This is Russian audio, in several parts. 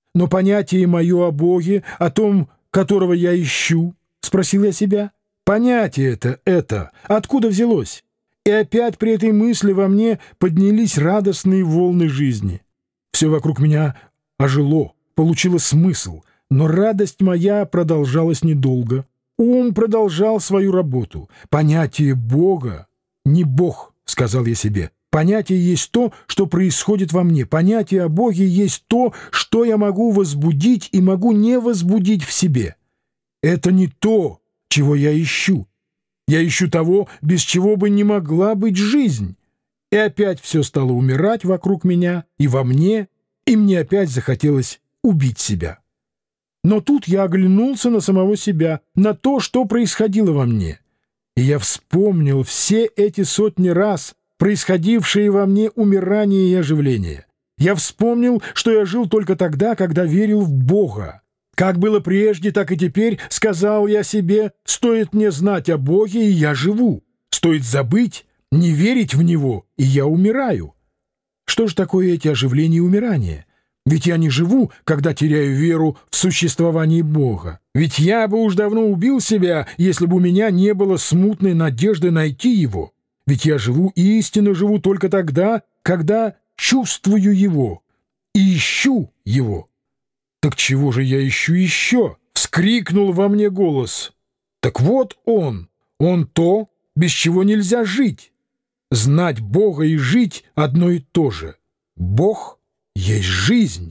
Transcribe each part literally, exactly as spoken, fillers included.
Но понятие мое о Боге, о том, которого я ищу, — спросил я себя, — понятие это, это, откуда взялось? И опять при этой мысли во мне поднялись радостные волны жизни. Все вокруг меня ожило, получило смысл, но радость моя продолжалась недолго. Ум продолжал свою работу. Понятие Бога — не Бог, — сказал я себе. Понятие есть то, что происходит во мне. Понятие о Боге есть то, что я могу возбудить и могу не возбудить в себе. Это не то, чего я ищу. Я ищу того, без чего бы не могла быть жизнь. И опять все стало умирать вокруг меня и во мне, и мне опять захотелось убить себя. Но тут я оглянулся на самого себя, на то, что происходило во мне. И я вспомнил все эти сотни раз происходившие во мне умирание и оживление. Я вспомнил, что я жил только тогда, когда верил в Бога. Как было прежде, так и теперь, сказал я себе, стоит мне знать о Боге, и я живу. Стоит забыть, не верить в Него, и я умираю. Что же такое эти оживления и умирания? Ведь я не живу, когда теряю веру в существование Бога. Ведь я бы уж давно убил себя, если бы у меня не было смутной надежды найти Его. Ведь я живу и истинно живу только тогда, когда чувствую Его и ищу Его. «Так чего же я ищу еще?» — вскрикнул во мне голос. «Так вот Он, Он то, без чего нельзя жить. Знать Бога и жить — одно и то же. Бог есть жизнь.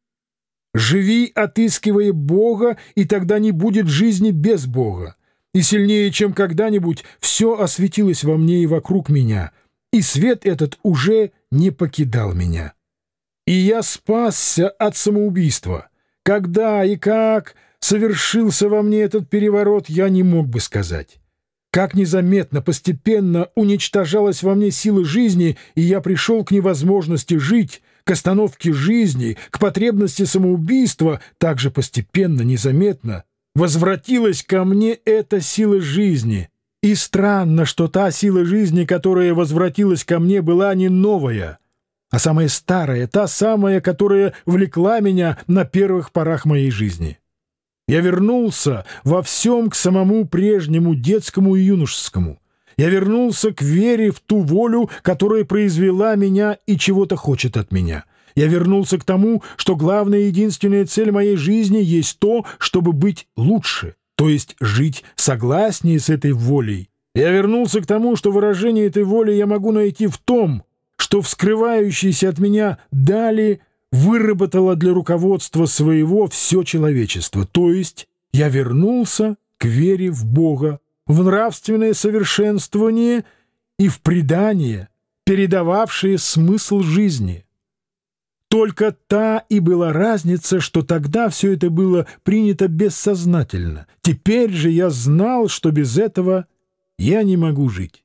Живи, отыскивая Бога, и тогда не будет жизни без Бога. И сильнее, чем когда-нибудь, все осветилось во мне и вокруг меня, и свет этот уже не покидал меня. И я спасся от самоубийства. Когда и как совершился во мне этот переворот, я не мог бы сказать. Как незаметно, постепенно уничтожалась во мне сила жизни, и я пришел к невозможности жить, к остановке жизни, к потребности самоубийства, так же постепенно, незаметно возвратилась ко мне эта сила жизни. И странно, что та сила жизни, которая возвратилась ко мне, была не новая, а самая старая, та самая, которая влекла меня на первых порах моей жизни. Я вернулся во всем к самому прежнему детскому и юношескому. Я вернулся к вере в ту волю, которая произвела меня и чего-то хочет от меня. Я вернулся к тому, что главная и единственная цель моей жизни есть то, чтобы быть лучше, то есть жить согласнее с этой волей. Я вернулся к тому, что выражение этой воли я могу найти в том, что вскрывающееся от меня дали выработало для руководства своего все человечество, то есть я вернулся к вере в Бога, в нравственное совершенствование и в предание, передававшее смысл жизни. Только та и была разница, что тогда все это было принято бессознательно. Теперь же я знал, что без этого я не могу жить.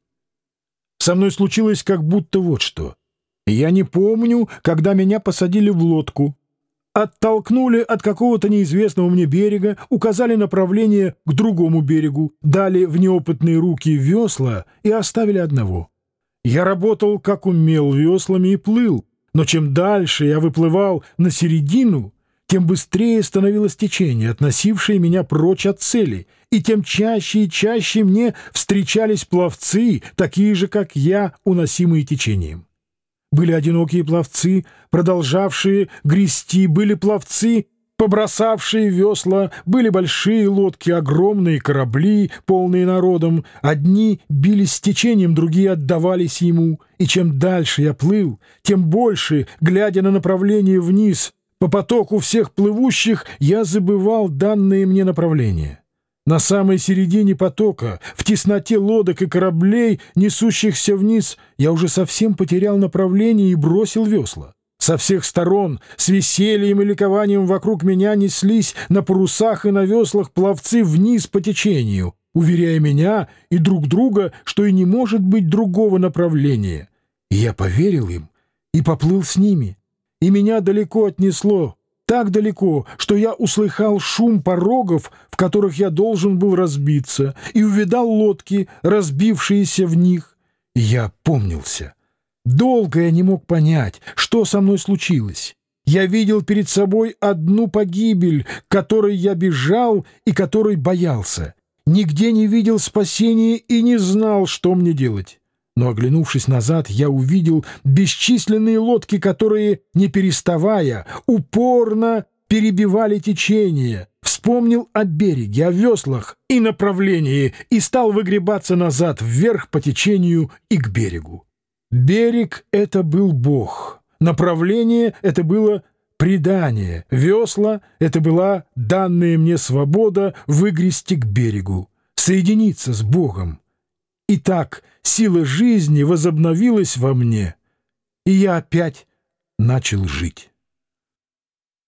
Со мной случилось как будто вот что. Я не помню, когда меня посадили в лодку. Оттолкнули от какого-то неизвестного мне берега, указали направление к другому берегу, дали в неопытные руки весла и оставили одного. Я работал, как умел, веслами и плыл, но чем дальше я выплывал на середину, тем быстрее становилось течение, относившее меня прочь от цели, и тем чаще и чаще мне встречались пловцы, такие же, как я, уносимые течением. Были одинокие пловцы, продолжавшие грести, были пловцы, побросавшие весла, были большие лодки, огромные корабли, полные народом. Одни бились с течением, другие отдавались ему. И чем дальше я плыл, тем больше, глядя на направление вниз, по потоку всех плывущих, я забывал данные мне направления. На самой середине потока, в тесноте лодок и кораблей, несущихся вниз, я уже совсем потерял направление и бросил весла. Со всех сторон, с весельем и ликованием вокруг меня неслись на парусах и на веслах пловцы вниз по течению, уверяя меня и друг друга, что и не может быть другого направления. И я поверил им и поплыл с ними, и меня далеко отнесло. Так далеко, что я услыхал шум порогов, в которых я должен был разбиться, и увидал лодки, разбившиеся в них. И я опомнился. Долго я не мог понять, что со мной случилось. Я видел перед собой одну погибель, к которой я бежал и которой боялся. Нигде не видел спасения и не знал, что мне делать. Но, оглянувшись назад, я увидел бесчисленные лодки, которые, не переставая, упорно перебивали течение. Вспомнил о береге, о веслах и направлении и стал выгребаться назад, вверх по течению и к берегу. Берег — это был Бог. Направление — это было предание, весла — это была данная мне свобода выгрести к берегу, соединиться с Богом. И так сила жизни возобновилась во мне, и я опять начал жить.